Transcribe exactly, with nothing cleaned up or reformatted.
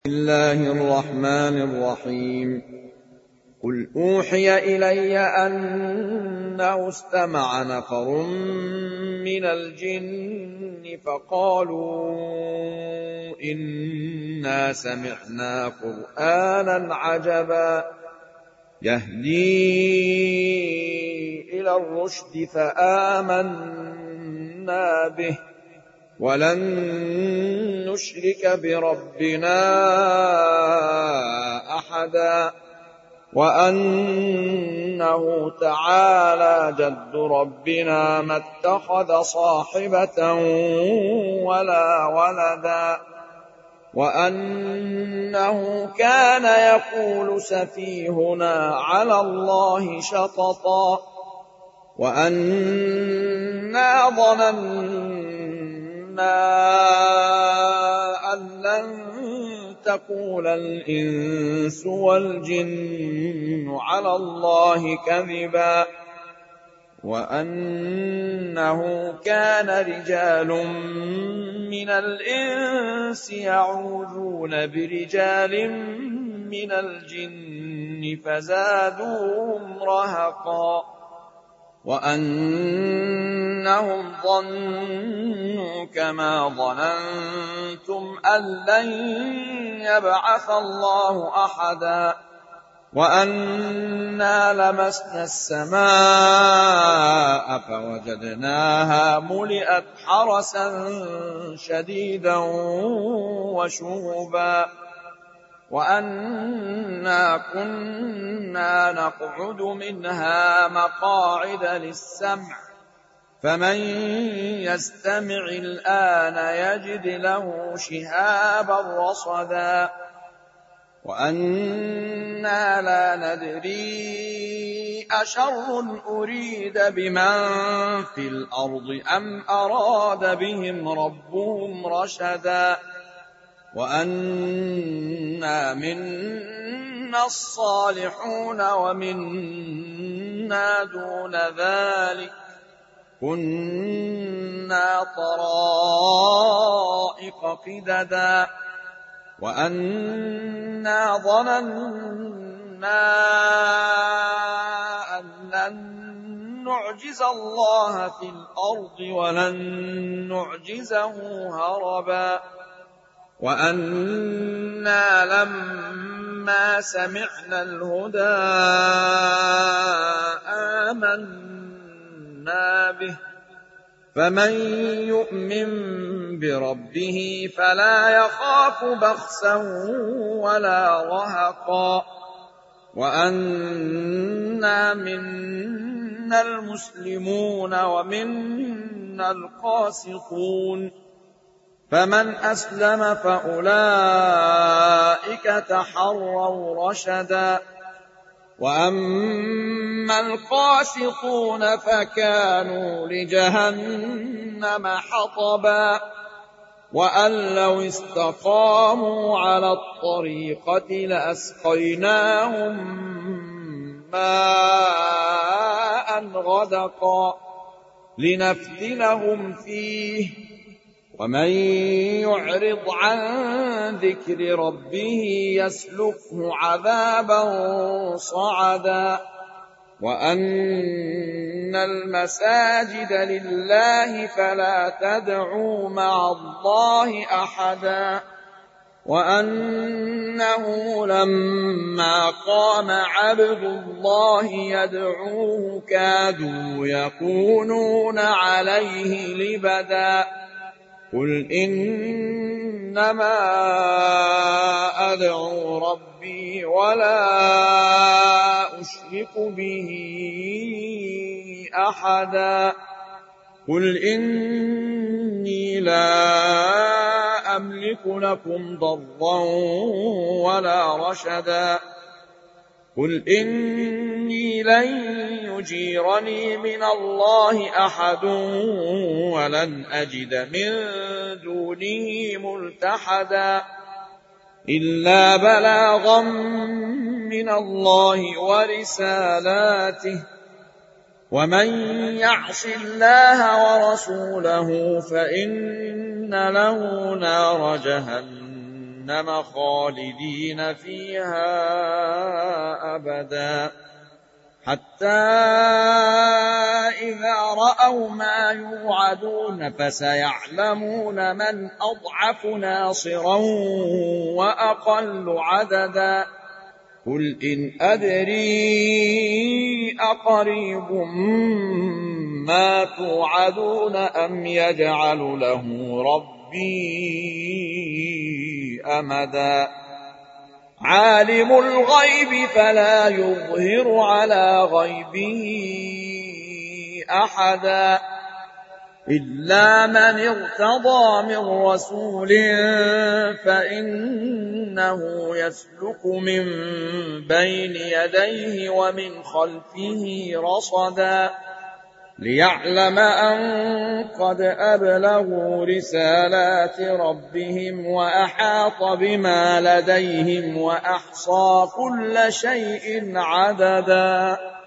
بسم الله الرحمن الرحيم قل أوحي إلي أنه استمع نفر من الجن فقالوا إنا سمعنا قرآنا عجبا يهدي إلى الرشد فآمنا به ولن نشرك بربنا أحدا وأنه تعالى جد ربنا ما اتخذ صاحبة ولا ولدا وأنه كان يقول سفيهنا على الله شططا وأنا ظننا أن لن تقول الإنس والجن على الله كذبا وأنه كان رجال من الإنس يعوذون برجال من الجن فزادوهم رهقا وأنهم ظنوا كما ظننتم أن لن يبعث الله أحدا وأنا لمسنا السماء فوجدناها ملئت حرسا شديدا وشهبا وأنا كنا نقعد منها مقاعد للسمع فمن يستمع الآن يجد له شهابا رصدا وأنا لا ندري أشر أريد بمن في الأرض أم أراد بهم ربهم رشدا وأنا منا الصالحون ومنا دون ذلك كنا طرائق قددا وأنا ظننا أن لن نعجز الله في الأرض ولن نعجزه هربا وأنا لما سمعنا الهدى آمنا به فمن يؤمن بربه فلا يخاف بخسا ولا رهقا وأنا منا المسلمون ومنا القاسطون فمن أسلم فأولئك تحروا رشدا وأما القاسطون فكانوا لجهنم حطبا وأن لو استقاموا على الطريقة لأسقيناهم ماء غدقا لنفتنهم فيه ومن يعرض عن ذكر ربه يسلكه عذابا صعدا وأن المساجد لله فلا تدعوا مع الله أحدا وأنه لما قام عبد الله يدعوه كادوا يكونون عليه لبدا قل إنما أدعو ربي ولا أشرك به أحدا قل إني لا أملك لكم ضرا ولا رشدا قل إني لن يجيرني من الله أحد ولن أجد من دونه ملتحدا إلا بلاغا من الله ورسالاته ومن يعص الله ورسوله فإن له نار جهنم جهنم خالدين فيها أبدا حتى إذا رأوا ما يوعدون فسيعلمون من أضعف ناصرا وأقل عددا قل إن أدري أقريب ما توعدون أم يجعل له ربي أمدا عالم الغيب فلا يظهر على غيبه أحدا إلا من ارتضى من رسول فإنه يسلك من بين يديه ومن خلفه رصدا ليعلم أن قد أبلغوا رسالات ربهم وأحاط بما لديهم وأحصى كل شيء عددا.